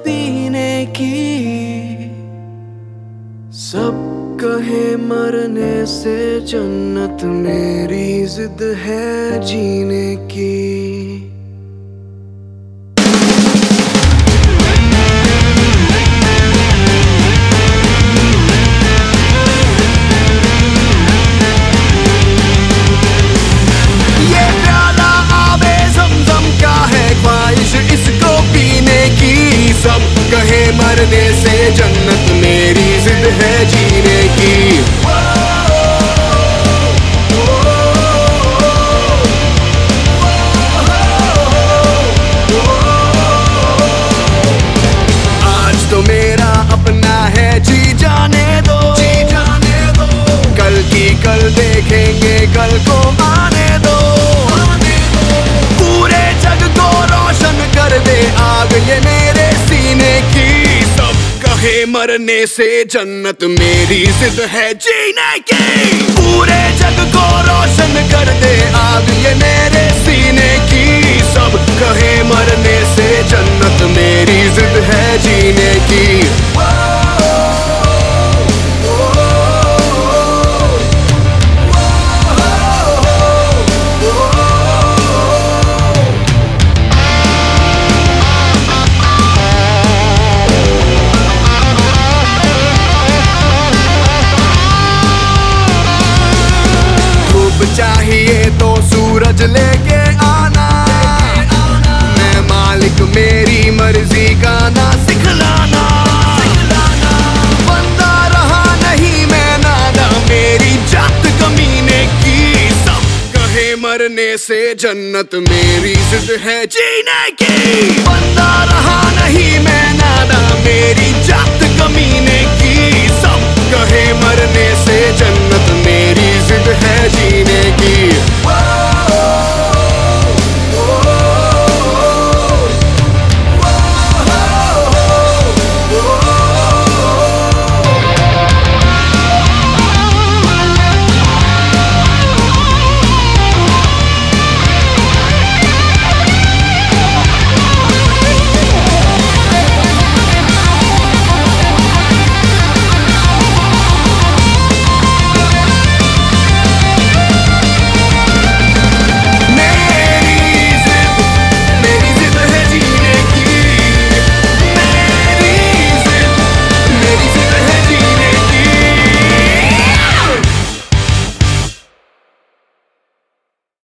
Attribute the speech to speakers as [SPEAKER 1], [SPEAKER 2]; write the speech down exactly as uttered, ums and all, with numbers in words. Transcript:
[SPEAKER 1] पीने की। सब कहे मरने से जन्नत, मेरी जिद है जीने की। ये प्याला आबे ज़मज़म का है, ख्वाहिश इसको पीने की। सब कहे मरने से जन्नत, मेरी जिद है जीने की। आज तो मेरा अपना है, जी जाने दो, जी जाने दो। कल की कल देखेंगे, कल को आने दो, आने दो। पूरे जग को रोशन कर दे आग ये मेरे सीने की। सब कहे मरने से जन्नत, मेरी जिद है जीने की। पूरे जग को रोशन कर दे आग ये मेरे सीने की। सब कहे मरने से जन्नत, मेरी जिद है जीने की। चाहिए तो सूरज लेके आना, मैं मालिक मेरी मर्जी का ना सिखलाना। बंदा रहा नहीं मैं नादा, मेरी जात कमीने की। सब कहे मरने से जन्नत, मेरी जिद है जीने की। बंदा रहा नहीं मैं